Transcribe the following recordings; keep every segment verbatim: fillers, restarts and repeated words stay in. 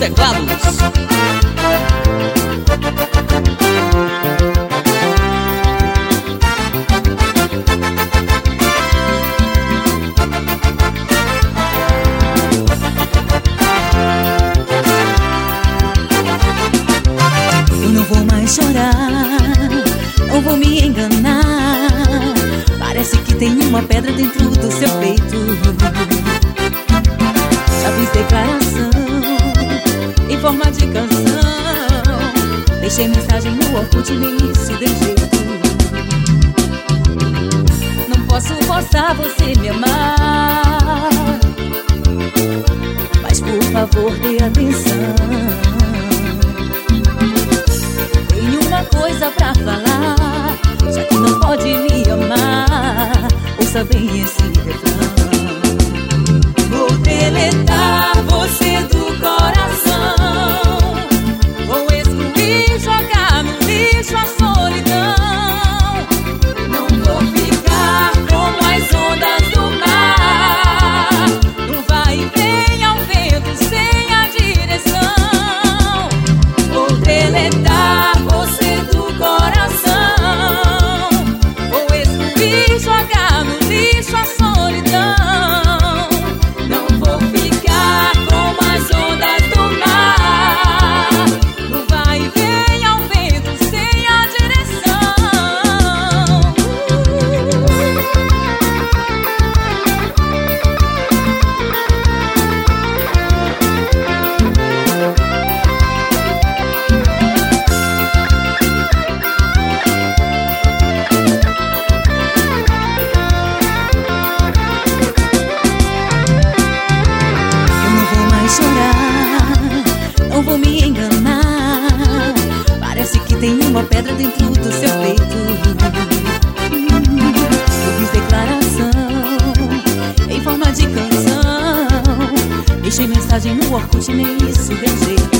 teclados. Eu não vou mais chorar, não vou me enganar. Parece que tem uma pedra dentro do seu peito. Já fiz declaração em forma de canção. Deixei mensagem no Orkut, nem isso deu jeito. Não posso forçar você me amar, mas por favor dê atenção. Tenho uma coisa pra falar, já que não pode me amar. Ouça bem esse refrão. Vou deletar você do coração, vou excluir, jogar no lixo a solidão. Não vou ficar como as ondas do mar, não vai e vem ao vento sem a direção. Vou deletar você do coração, vou excluir, jogar no lixo a solidão. Não vou me enganar, parece que tem uma pedra dentro do seu peito. Eu fiz declaração em forma de canção. Deixei mensagem no Orkut, nem isso deu jeito.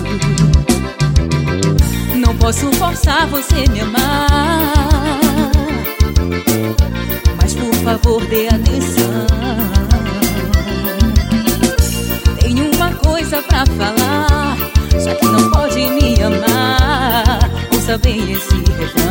Não posso forçar você me amar, mas por favor dê atenção. Tenho uma coisa pra falar, já que não pode me amar. Ouça bem esse refrão.